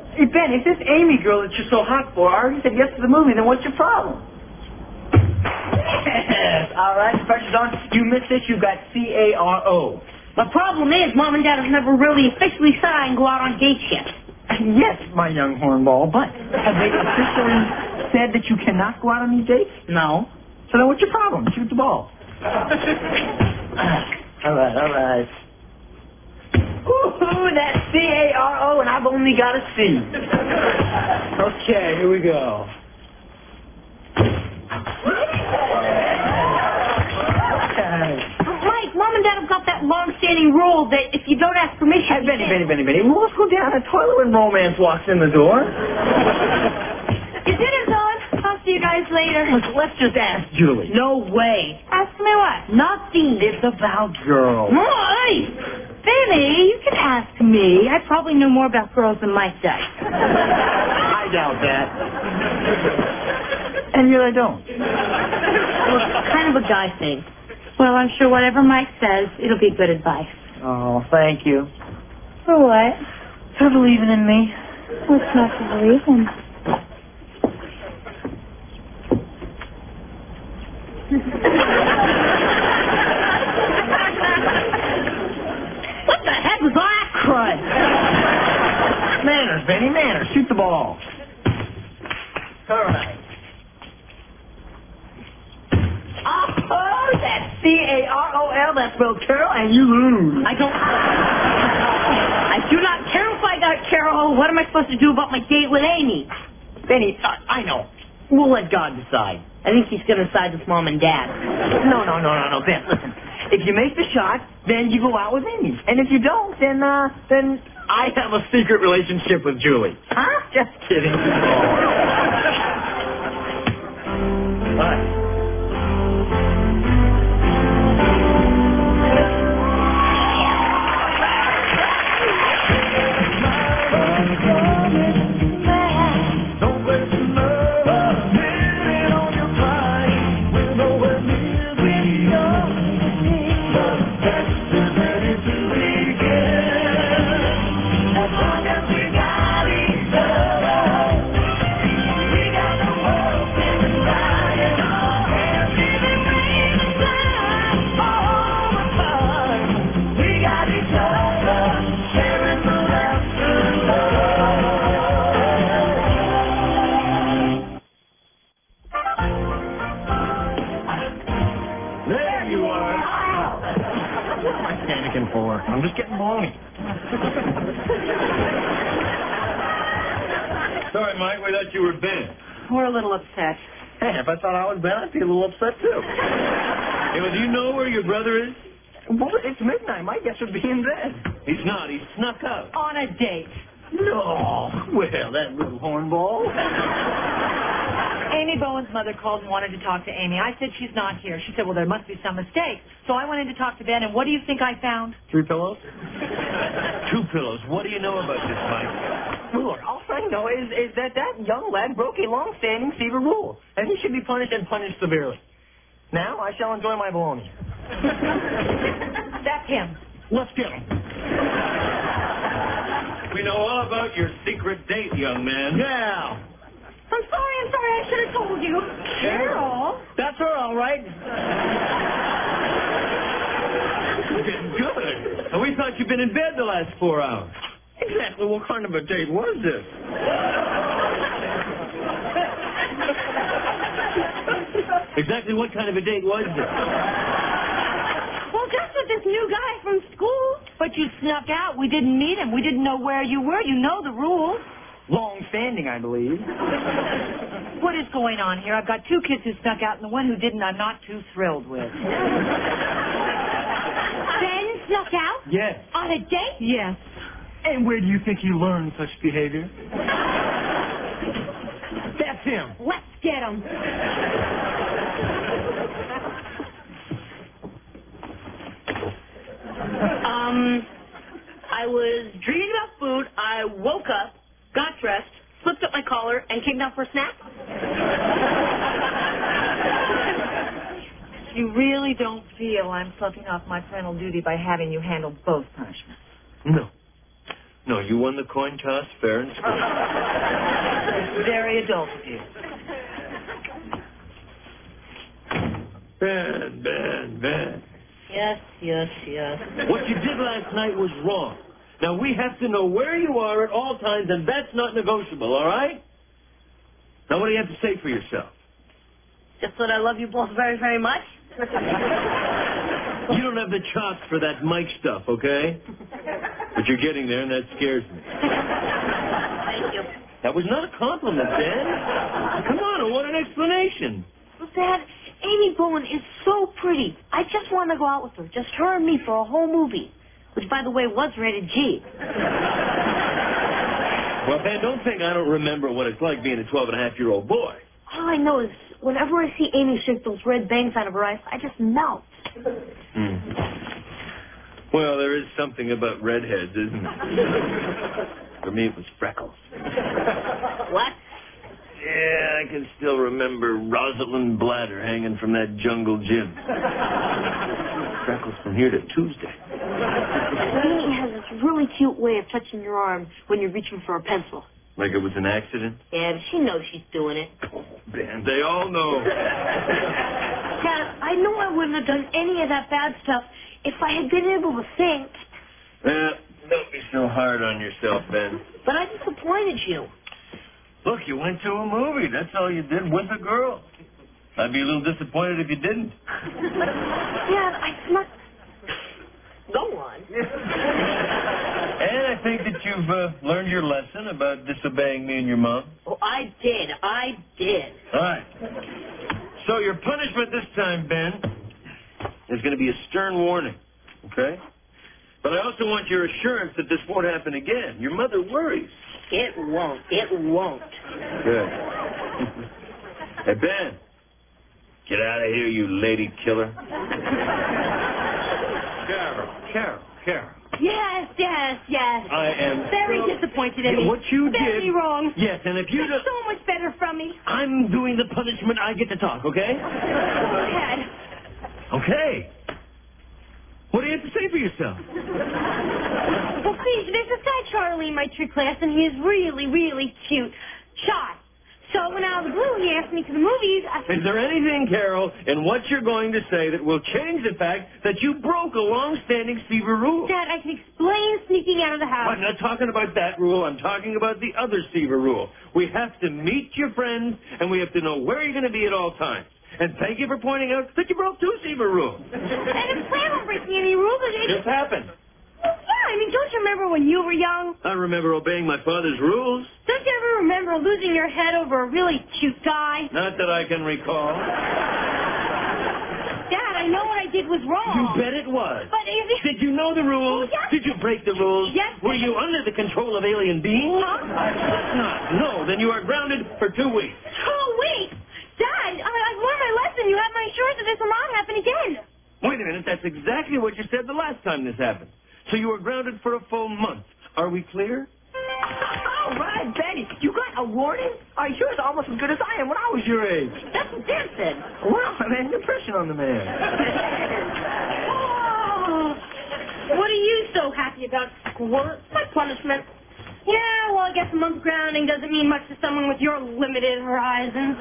Hey, Ben, if this Amy girl that you're so hot for already said yes to the movie, then what's your problem? Yes, all right, the pressure's on. You missed this, you got C-A-R-O. The problem is, Mom and Dad have never really officially said I can go out on dates yet. Yes, my young hornball, but have they officially said that you cannot go out on these dates? No. So then what's your problem? Shoot the ball. All right. Ooh, that's C-A-R-O, and I've only got a C. Okay, here we go. Mike, Mom and Dad have got that long-standing rule that if you don't ask permission... Hey, Benny. Well, let's go down the toilet when romance walks in the door. Your dinner's on. I'll see you guys later. Let's just ask Julie. No way. Ask me what? Nothing. It's about girls. Hey, Benny, you can ask me. I probably know more about girls than Mike does. I doubt that. And yet I don't. Well, it's kind of a guy thing. Well, I'm sure whatever Mike says, it'll be good advice. Oh, thank you. For what? For believing in me. What's not to believe in? What the heck was all that crud? Manners, Benny, manners. Shoot the ball. All right. Oh, that's C-A-R-O-L. That's spelled Carol, and you lose. I do not care if I got Carol. What am I supposed to do about my date with Amy? Benny, I know. We'll let God decide. I think he's going to side with Mom and Dad. No, Ben, listen. If you make the shot, then you go out with Amy. And if you don't, then I have a secret relationship with Julie. Huh? Just kidding. Bye. I'm just getting baloney. Sorry, Mike, we thought you were Ben. We're a little upset. Hey, if I thought I was Ben, I'd be a little upset, too. Hey, well, do you know where your brother is? Well, it's midnight. My guess would be in bed. He's not. He snuck out. On a date. No. Well, that little hornball. Amy Bowen's mother called and wanted to talk to Amy. I said she's not here. She said, well, there must be some mistake. So I went in to talk to Ben, and what do you think I found? 3 pillows? 2 pillows. What do you know about this, Mike? Well, look, all I know is that young lad broke a long-standing fever rule, and he should be punished and punished severely. Now I shall enjoy my baloney. That's him. Let's get him. We know all about your secret date, young man. Yeah. I'm sorry. I should have told you. Carol? That's her, all right. Good. And we thought you'd been in bed the last 4 hours. Exactly what kind of a date was this? Exactly what kind of a date was this? Well, just with this new guy from school. But you snuck out. We didn't meet him. We didn't know where you were. You know the rules. Long-standing, I believe. What is going on here? I've got 2 kids who snuck out, and the one who didn't I'm not too thrilled with. Ben snuck out? Yes. On a date? Yes. And where do you think he learned such behavior? That's him. Let's get him. I was dreaming about food. I woke up, got dressed, flipped up my collar, and came down for a snack. You really don't feel I'm sloughing off my parental duty by having you handle both punishments? No, you won the coin toss fair and square. Very adult of you. Ben. Yes. What you did last night was wrong. Now, we have to know where you are at all times, and that's not negotiable, all right? Now, what do you have to say for yourself? Just that I love you both very, very much. You don't have the chops for that mic stuff, okay? But you're getting there, and that scares me. Thank you. That was not a compliment, Dan. Come on, I want an explanation. Well, Dad, Amy Bowen is so pretty. I just want to go out with her, just her and me for a whole movie, which, by the way, was rated G. Well, Ben, don't think I don't remember what it's like being a 12-and-a-half-year-old boy. All I know is whenever I see Amy shake those red bangs out of her eyes, I just melt. Well, there is something about redheads, isn't there? For me, it was freckles. What? Yeah, I can still remember Rosalind Bladder hanging from that jungle gym. Freckles from here to Tuesday. Amy has this really cute way of touching your arm when you're reaching for a pencil. Like it was an accident? Yeah, but she knows she's doing it. Ben, they all know. Dad, I know I wouldn't have done any of that bad stuff if I had been able to think. Don't be so hard on yourself, Ben. But I disappointed you. Look, you went to a movie. That's all you did with a girl. I'd be a little disappointed if you didn't. Dad, I snuck... Go on. And I think that you've learned your lesson about disobeying me and your mom. Oh, I did. All right. So your punishment this time, Ben, is going to be a stern warning, okay? But I also want your assurance that this won't happen again. Your mother worries. It won't. Good. Hey, Ben, get out of here, you lady killer. Carol. Yes. I am very disappointed in me. What you did... Very wrong. Yes, and if you... It's so much better from me. I'm doing the punishment. I get to talk, okay? Go ahead. Okay. What do you have to say for yourself? Well, see, there's this guy Charlie in my tree class, and he is really, really cute. Shy. So when out of the blue, he asked me to the movies. Is there anything, Carol, in what you're going to say that will change the fact that you broke a long-standing Seaver rule? Dad, I can explain sneaking out of the house. I'm not talking about that rule. I'm talking about the other Seaver rule. We have to meet your friends, and we have to know where you're going to be at all times. And thank you for pointing out that you broke 2 Seaver rules. I didn't plan on breaking any rules. It just happened. Well, yeah, I mean, don't you remember when you were young? I remember obeying my father's rules. Don't you ever remember losing your head over a really cute guy? Not that I can recall. Dad, I know what I did was wrong. You bet it was. But is it... Did you know the rules? Oh, yes. Did you break the rules? Yes. Were you under the control of alien beings? Huh? Not. No, then you are grounded for 2 weeks. 2 weeks? Dad, I've learned my lesson. You have my assurance that this will not happen again. Wait a minute. That's exactly what you said the last time this happened. So you were grounded for a full month. Are we clear? All right, Betty. You got a warning? You're almost as good as I am when I was your age. That's what Dad said. Wow, I made an impression on the man. Oh, what are you so happy about, Squirt? My punishment. Yeah, well, I guess a month grounding doesn't mean much to someone with your limited horizons.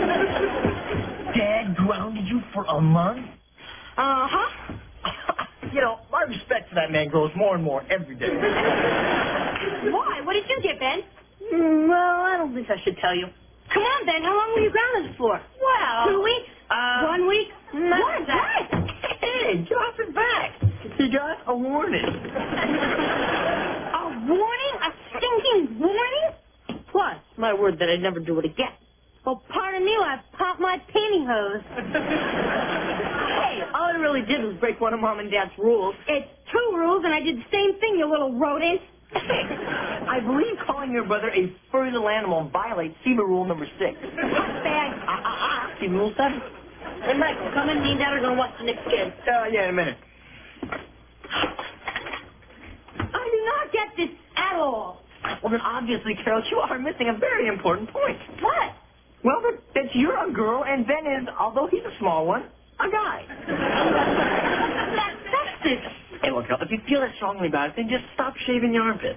Dad grounded you for a month? Uh-huh. You know, my respect for that man grows more and more every day. Why? What did you get, Ben? Well, I don't think I should tell you. Come on, Ben. How long were you grounded for? Well... 2 weeks? 1 week? What? Hey, drop it back. He got a warning. A warning? A stinking warning? Plus, my word that I'd never do it again. Well, pardon me while I pop my pantyhose. Hey, all I really did was break one of Mom and Dad's rules. It's 2 rules, and I did the same thing, you little rodent. I believe calling your brother a furry little animal violates Seaver rule number 6. Bag. Seaver rule 7. Hey, Michael, come in. Me and Dad are going to watch the Knicks game. Yeah, in a minute. I do not get this at all. Well, then obviously, Carol, you are missing a very important point. What? Well, that you're a girl and Ben is, although he's a small one, a guy. That's sexist. Hey, look, if you feel that strongly about it, then just stop shaving your armpits.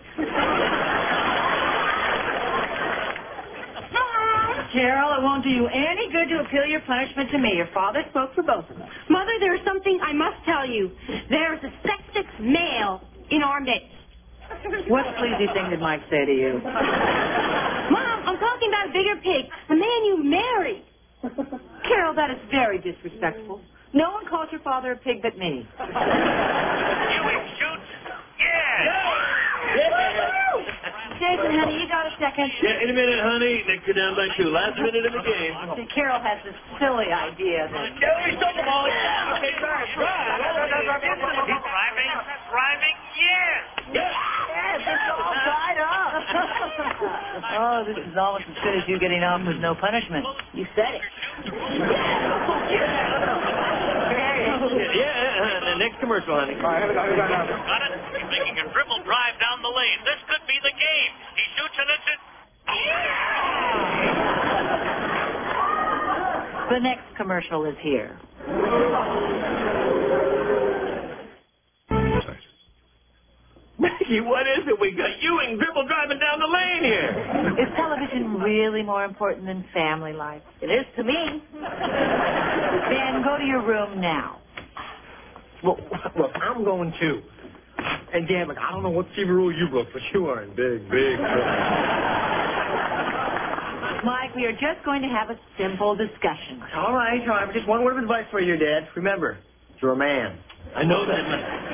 Carol, it won't do you any good to appeal your punishment to me. Your father spoke for both of us. Mother, there's something I must tell you. There's a sexist male in our midst. What sleazy thing did Mike say to you? Mom, I'm talking about a bigger pig, the man you married. Carol, that is very disrespectful. No one calls your father a pig but me. Ewing shoots? Yeah! Jason, honey, you got a second? Yeah, in a minute, honey. Knicks are down by 2. Last minute of the game. See, Carol has this silly idea that... He's rhyming, yes! Yes, it's all tied up. Oh, this is almost as good as you getting off with no punishment. You said it. Yeah, the next commercial, honey. Got it? He's making a dribble drive down the lane. This could be the game. He shoots and it's it. The next commercial is here. Maggie, what is it? We got Ewing dribble driving down the lane here. Is television really more important than family life? It is to me. Ben, go to your room now. Well, look, I'm going too. And Dan, look, I don't know what TV rule you broke, but you are in big trouble. Mike, we are just going to have a simple discussion. All right. Just one word of advice for you, Dad. Remember, you're a man. I know that.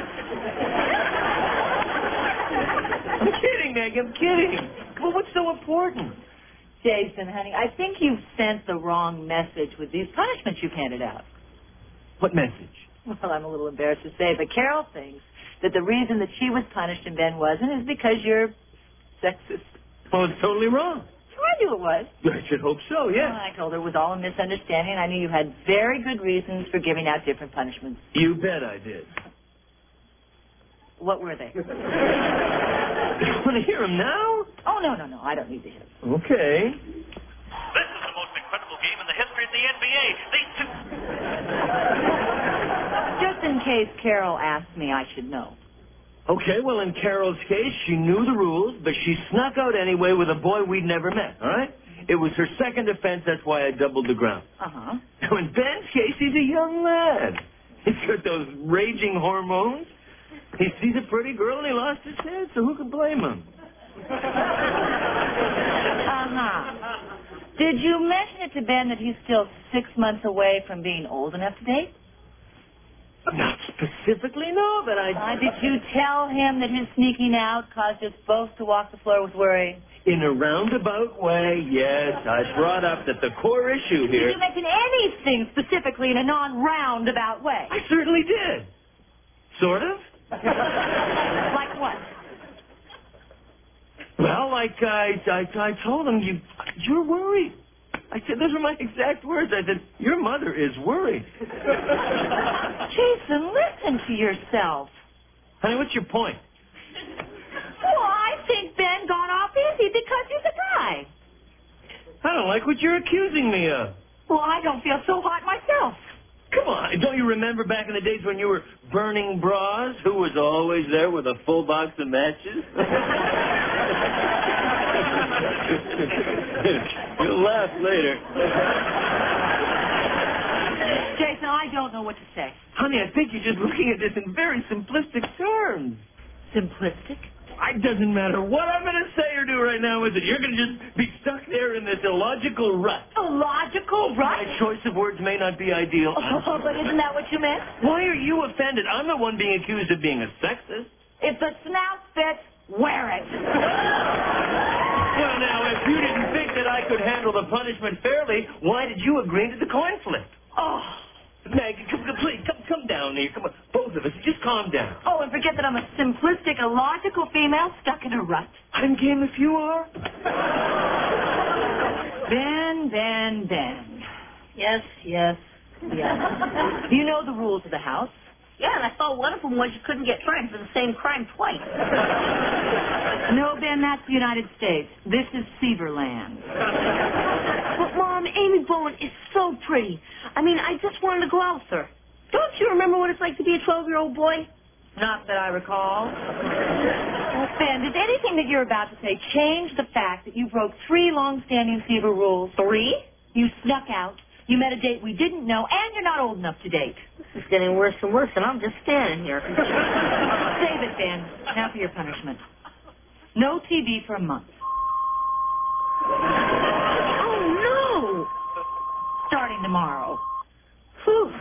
I'm kidding, Maggie. I'm kidding. Well, what's so important? Jason, honey, I think you've sent the wrong message with these punishments you've handed out. What message? Well, I'm a little embarrassed to say, but Carol thinks that the reason that she was punished and Ben wasn't is because you're sexist. Oh, it's totally wrong. I knew it was. I should hope so, yes. Well, I told her it was all a misunderstanding. I knew you had very good reasons for giving out different punishments. You bet I did. What were they? You want to hear them now? Oh, no. I don't need to hear them. Okay. This is the most incredible game in the history of the NBA. These two... Just in case Carol asked me, I should know. Okay, well, in Carol's case, she knew the rules, but she snuck out anyway with a boy we'd never met, all right? It was her second offense, that's why I doubled the ground. Uh-huh. Now, in Ben's case, he's a young lad. He's got those raging hormones. He sees a pretty girl and he lost his head, so who could blame him? Uh-huh. Did you mention it to Ben that he's still 6 months away from being old enough to date? Not specifically, no, but Did you tell him that his sneaking out caused us both to walk the floor with worry? In a roundabout way, yes. I brought up that the core issue here... Did you mention anything specifically in a non-roundabout way? I certainly did. Sort of. Like what? Well, like I told him, you're worried. I said, those are my exact words. I said, your mother is worried. Jason, listen to yourself. Honey, what's your point? Well, I think Ben got off easy because he's a guy. I don't like what you're accusing me of. Well, I don't feel so hot myself. Come on, don't you remember back in the days when you were burning bras? Who was always there with a full box of matches? You'll laugh later. Jason, I don't know what to say. Honey, I think you're just looking at this in very simplistic terms. Simplistic? It doesn't matter what I'm going to say or do right now, is it? You're going to just be stuck there in this illogical rut. Illogical rut? My choice of words may not be ideal. Oh, but isn't that what you meant? Why are you offended? I'm the one being accused of being a sexist. If the snout fits, wear it. Well, now, if you didn't think that I could handle the punishment fairly, why did you agree to the coin flip? Oh. Maggie, please, come down here. Come on, both of us, just calm down. Oh, and forget that I'm a simplistic, illogical female stuck in a rut. I'm game if you are. Ben. Yes. You know the rules of the house. Yeah, and I thought one of them was you couldn't get tried for the same crime twice. No, Ben, that's the United States. This is Seaverland. But, Mom, Amy Bowen is so pretty. I mean, I just wanted to go out with her. Don't you remember what it's like to be a 12-year-old boy? Not that I recall. Well, Ben, did anything that you're about to say change the fact that you broke 3 long-standing Fever rules? 3? You snuck out, you met a date we didn't know, and you're not old enough to date. This is getting worse and worse, and I'm just standing here. Save it, Ben. Now for your punishment. No TV for a month. Oh, no! Starting tomorrow. Whew.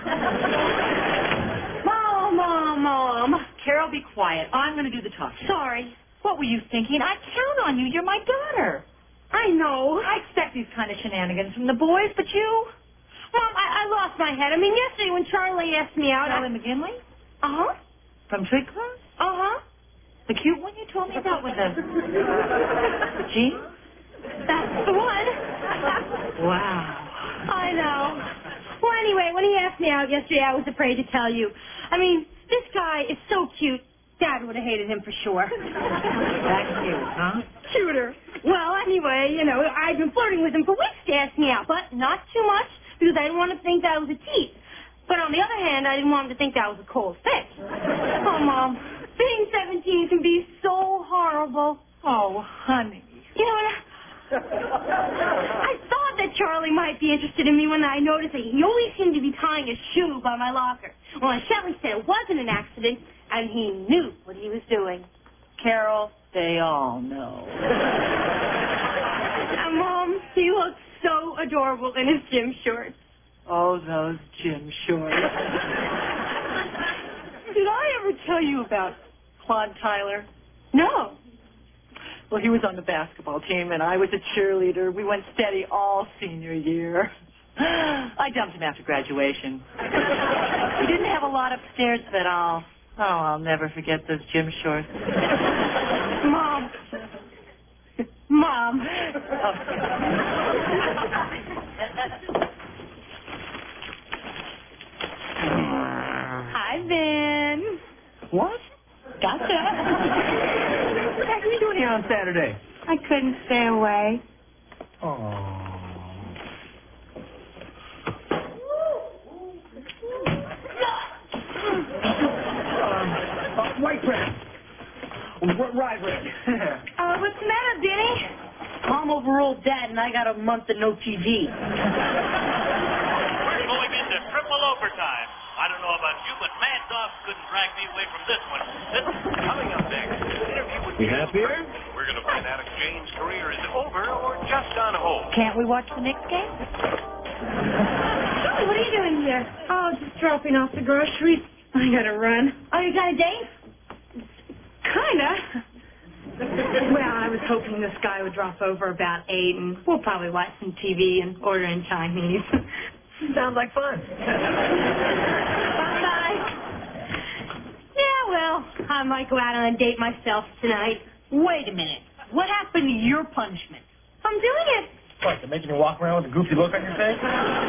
Mom. Carol, be quiet. I'm going to do the talking. Sorry. What were you thinking? I count on you. You're my daughter. I know. I expect these kind of shenanigans from the boys, but you? Mom, I lost my head. I mean, yesterday when Charlie asked me out... Charlie McGinley? Uh-huh. From Treecliffe? Uh-huh. The cute one you told me about with the jeans? That's the one. Wow. I know. Well, anyway, when he asked me out yesterday, I was afraid to tell you. I mean, this guy is so cute. Dad would have hated him for sure. That's cute, huh? Cuter. Well, anyway, you know, I've been flirting with him for weeks to ask me out, but not too much because I didn't want to think that I was a tease. But on the other hand, I didn't want him to think that I was a cold fit. Oh, Mom, being 17 can be so horrible. Oh, honey. You know what? I thought that Charlie might be interested in me when I noticed that he always seemed to be tying his shoe by my locker. Well, Shelley said it wasn't an accident, and he knew what he was doing. Carol, they all know. And Mom, he looks so adorable in his gym shorts. Oh, those gym shorts. Did I ever tell you about Claude Tyler? No. Well, he was on the basketball team, and I was a cheerleader. We went steady all senior year. I dumped him after graduation. He didn't have a lot upstairs, but I'll never forget those gym shorts. Mom. Hi, Ben. What? Gotcha. What the heck are you doing here on Saturday? I couldn't stay away. White bread. Rye bread. What's the matter, Denny? Mom overruled Dad, and I got a month of no TV. We're going into triple overtime. I don't know about you, but Mad Dog couldn't drag me away from this one. Coming up next, interview with You happier? We're going to find out if Jane's career is over or just on hold. Can't we watch the Knicks game? Hey, what are you doing here? Oh, just dropping off the groceries. I gotta run. Oh, you got a date? Kinda. Well, I was hoping this guy would drop over about 8, and we'll probably watch some TV and order in Chinese. Sounds like fun. Bye. Yeah, well, I might go out on a date myself tonight. Wait a minute. What happened to your punishment? I'm doing it. What, they're making you walk around with a goofy look on your face?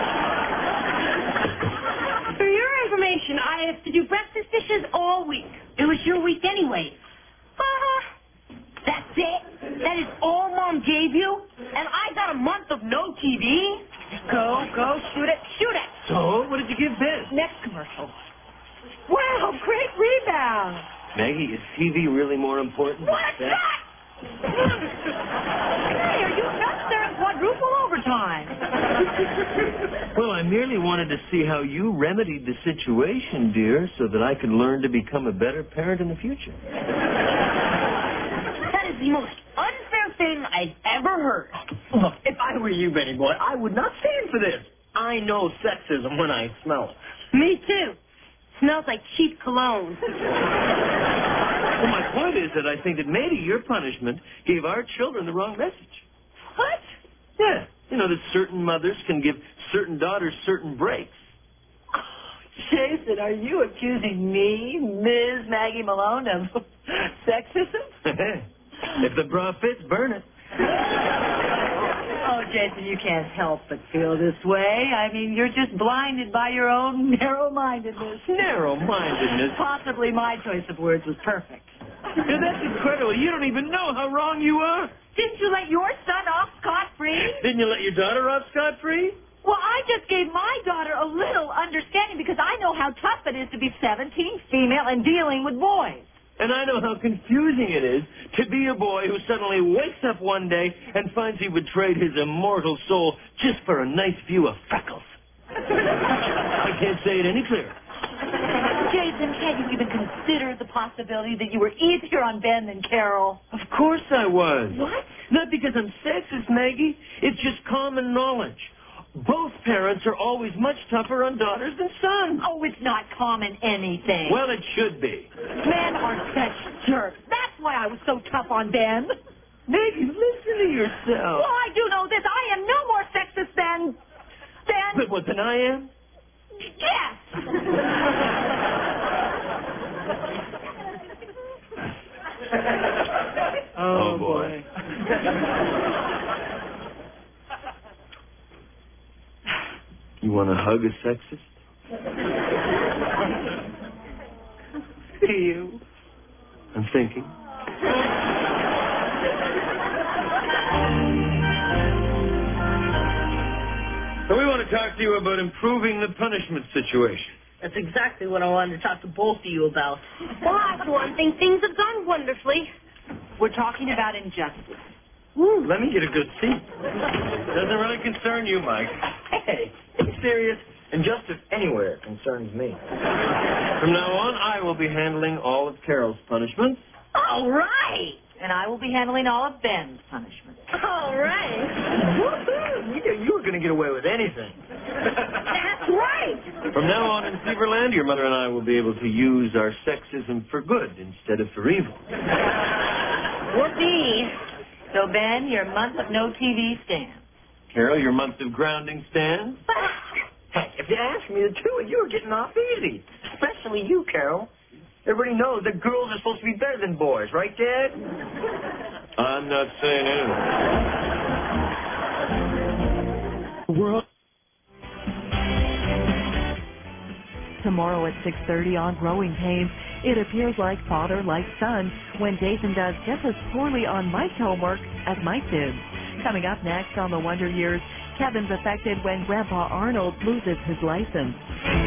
For your information, I have to do breakfast dishes all week. It was your week anyway. Uh-huh. That's it? That is all Mom gave you? And I got a month of no TV? Go, shoot it. So, what did you give Ben? Next commercial. Wow, great rebound. Maggie, is TV really more important than sex? Hey, are you nuts? They're in quadruple overtime. Well, I merely wanted to see how you remedied the situation, dear, so that I could learn to become a better parent in the future. That is the most unfair thing I've ever heard. Look, if I were you, Benny boy, I would not stand for this. I know sexism when I smell it. Me too. Smells like cheap cologne. Well, my point is that I think that maybe your punishment gave our children the wrong message. What? Yeah. You know, that certain mothers can give certain daughters certain breaks. Jason, are you accusing me, Ms. Maggie Malone, of sexism? If the bra fits, burn it. Oh, Jason, you can't help but feel this way. I mean, you're just blinded by your own narrow-mindedness. Narrow-mindedness. Possibly my choice of words was perfect. Yeah, that's incredible. You don't even know how wrong you are. Didn't you let your son off scot-free? Didn't you let your daughter off scot-free? Well, I just gave my daughter a little understanding because I know how tough it is to be 17, female, and dealing with boys. And I know how confusing it is to be a boy who suddenly wakes up one day and finds he would trade his immortal soul just for a nice view of freckles. I can't say it any clearer. Jason, can't you even consider the possibility that you were easier on Ben than Carol? Of course I was. What? Not because I'm sexist, Maggie. It's just common knowledge. Both parents are always much tougher on daughters than sons. Oh, it's not common anything. Well, it should be. Men are such jerks. That's why I was so tough on Ben. Maggie, listen to yourself. Well, I do know this. I am no more sexist than... But what, than I am? Yes! Oh, boy. You want to hug a sexist? Do you? I'm thinking. So we want to talk to you about improving the punishment situation. That's exactly what I wanted to talk to both of you about. Well, for one thing, things have gone wonderfully. We're talking about injustice. Ooh, let me get a good seat. Doesn't really concern you, Mike. Hey, be serious. Injustice anywhere concerns me. From now on, I will be handling all of Carol's punishments. All right! And I will be handling all of Ben's punishment. All right. Woohoo! You were going to get away with anything. That's right. From now on in Feverland, your mother and I will be able to use our sexism for good instead of for evil. Whoopee! So, Ben, your month of no TV stands. Carol, your month of grounding stands. Hey, if you ask me, the two of you are getting off easy. Especially you, Carol. Everybody knows that girls are supposed to be better than boys, right, Dad? I'm not saying anything. World. Tomorrow at 6:30 on Growing Pains, it appears like father like son when Jason does just as poorly on Mike's homework as Mike did. Coming up next on The Wonder Years, Kevin's affected when Grandpa Arnold loses his license.